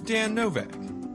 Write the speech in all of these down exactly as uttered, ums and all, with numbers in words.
Dan Novak.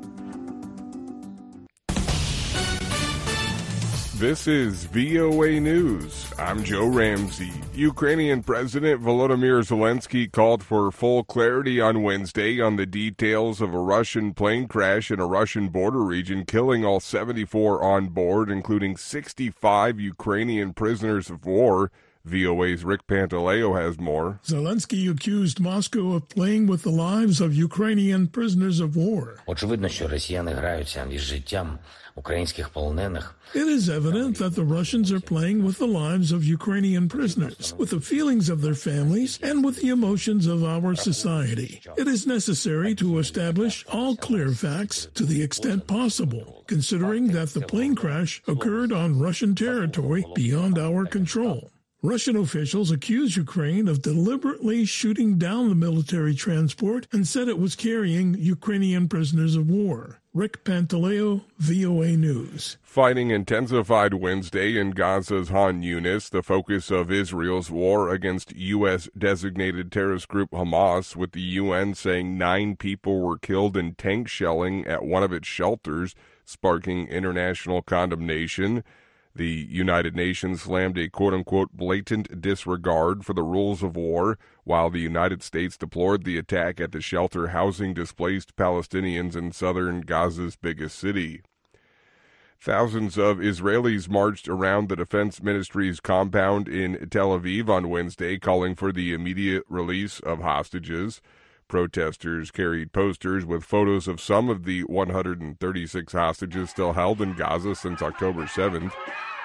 This is V O A News. I'm Joe Ramsey. Ukrainian President Volodymyr Zelensky called for full clarity on Wednesday on the details of a Russian plane crash in a Russian border region, killing all seventy-four on board, including sixty-five Ukrainian prisoners of war. V O A's Rick Pantaleo has more. Zelensky accused Moscow of playing with the lives of Ukrainian prisoners of war. Очевидно, що росіяни граються із життям українських полонених. It is evident that the Russians are playing with the lives of Ukrainian prisoners, with the feelings of their families, and with the emotions of our society. It is necessary to establish all clear facts to the extent possible, considering that the plane crash occurred on Russian territory beyond our control. Russian officials accused Ukraine of deliberately shooting down the military transport and said it was carrying Ukrainian prisoners of war. Rick Pantaleo, V O A News. Fighting intensified Wednesday in Gaza's Han Yunis, the focus of Israel's war against U S-designated terrorist group Hamas, with the U N saying nine people were killed in tank shelling at one of its shelters, sparking international condemnation. The United Nations slammed a quote-unquote blatant disregard for the rules of war, while the United States deplored the attack at the shelter housing displaced Palestinians in southern Gaza's biggest city. Thousands of Israelis marched around the Defense Ministry's compound in Tel Aviv on Wednesday, calling for the immediate release of hostages. Protesters carried posters with photos of some of the one hundred thirty-six hostages still held in Gaza since October seventh.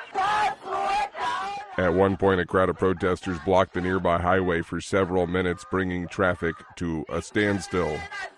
At one point, a crowd of protesters blocked the nearby highway for several minutes, bringing traffic to a standstill.